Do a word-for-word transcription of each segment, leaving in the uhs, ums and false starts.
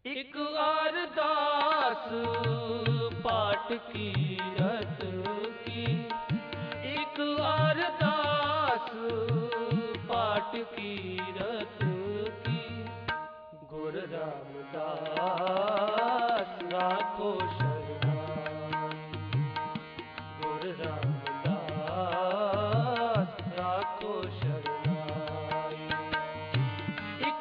एक अरदास पाठ की रत की, एक अरदास पाठ की रत की। गुरु रामदास राखो शरणाई, गुरु रामदास राखो शरणाई। एक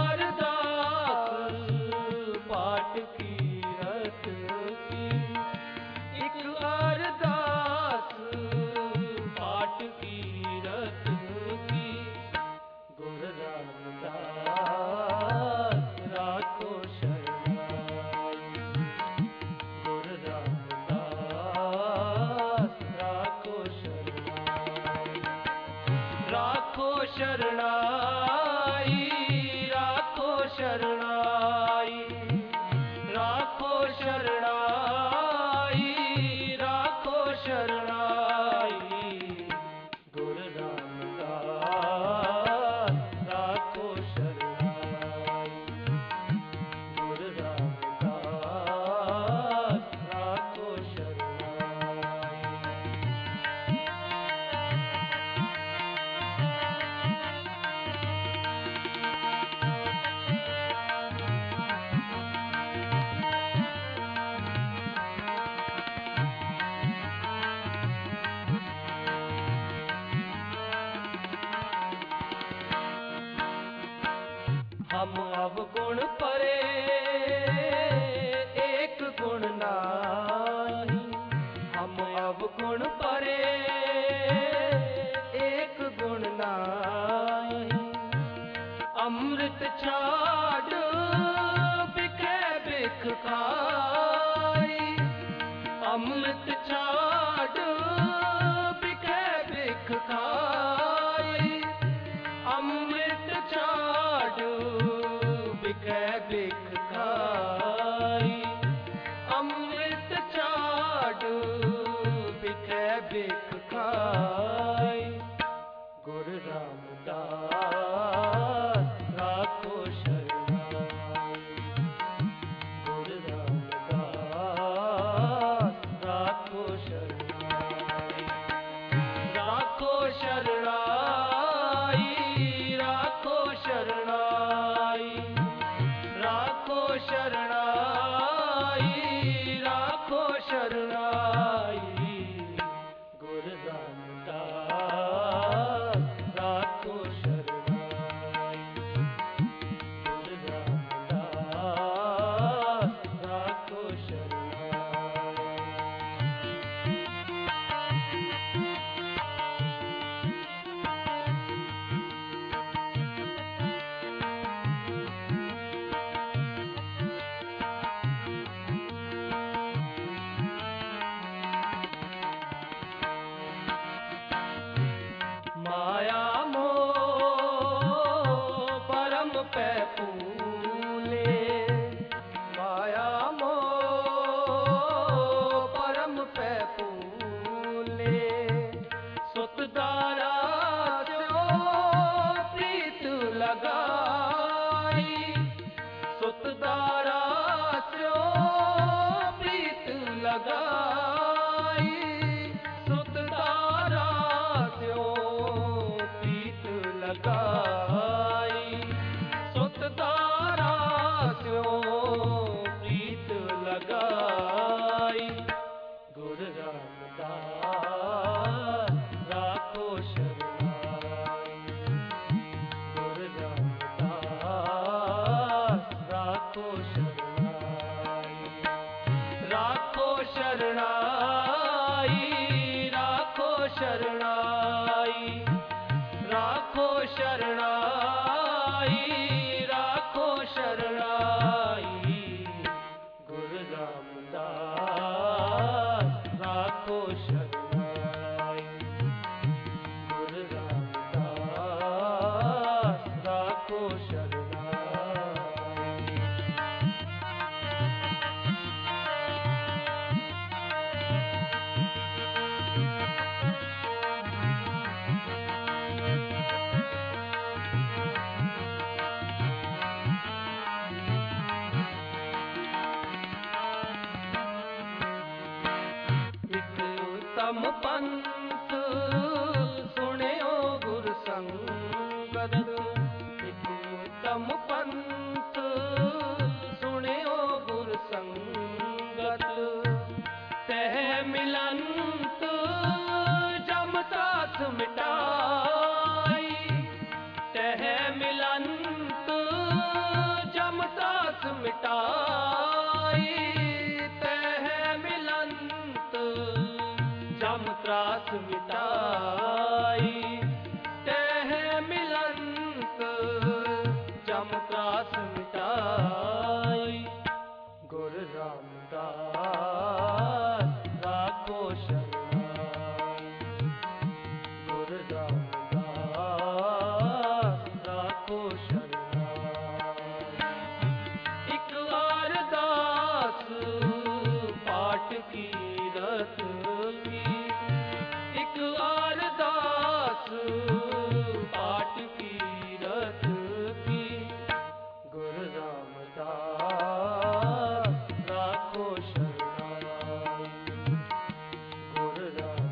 अरदास पाठ की रत की, एक अरदास पाठ की रत की। गुरु रामदास राखो शरणाई, गुरु रामदास राखो शरणाई। राखो शरणाई, राखो शरणाई, राखो शरणाई, राखो शरणाई। गुरु रामदास राखो शरणाई, गुरु रामदास राखो शरणाई। हम अवगुण परे एक गुण नाही, हम अवगुण परे एक गुण नाही। अमृत छाड़ बिकै बिख खाई, अमृत छाड़ बिकै बिख खाई। अमृत छाड़ बिकै बिख खाई, अमृत छाड़ बिकै बिख खाई। गुरु रामदास राखो शरणाई, गुरु रामदास राखो शरणाई। राखो शरणाई, राखो शरणाई, राखो शरणाई, राखो शरणाई। गुरु रामदास राखो शरणाई, गुरु रामदास राखो शरणाई। माया मोह परम पै फूले, माया मोह परम पै फूले। सुत दारा स्यो प्रीत लगाई, सुत दारा स्यो प्रीत लगाई। सुत दारा स्यो प्रीत लगाई, सुत दारा स्यो प्रीत लगाई। गुरु रामदास राखो शरणाई, गुरु रामदास राखो शरणाई। राखो शरणाई, उत्तम पंथ सुनियो गुर संगत, एक उत्तम पंथ सुनियो गुर संगत, तह मिलंत जम त्रास मिटाई, तह मिलंत जम त्रास मिटाई, तह मिलंत जम त्रास मिटाई, तह मिलंत जम त्रास मिटाई। गुरु रामदास राखो शरणाई, गुरु रामदास राखो शरणाई। इक अरदास पाठ की रत की, इक अरदास पाठ की रत की, गुरु रामदास राखो शरणाई, गुरु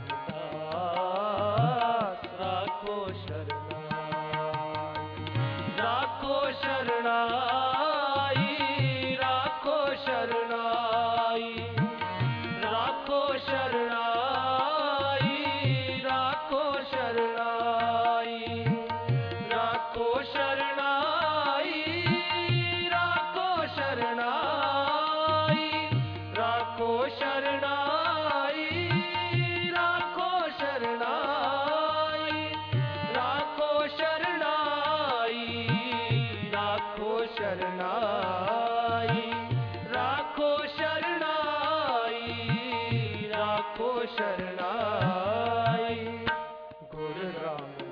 रामदास राखो शरणाई। राखो शरणाई, राखो शरणाई, राखो शरणाई, राखो शरणाई, राखो शरणाई, राखो शरणाई, राखो शरणाई, राखो शरणाई, राखो शरणाई, राखो शरणाई, राखो शरणाई, राखो शरणाई। गुरु राम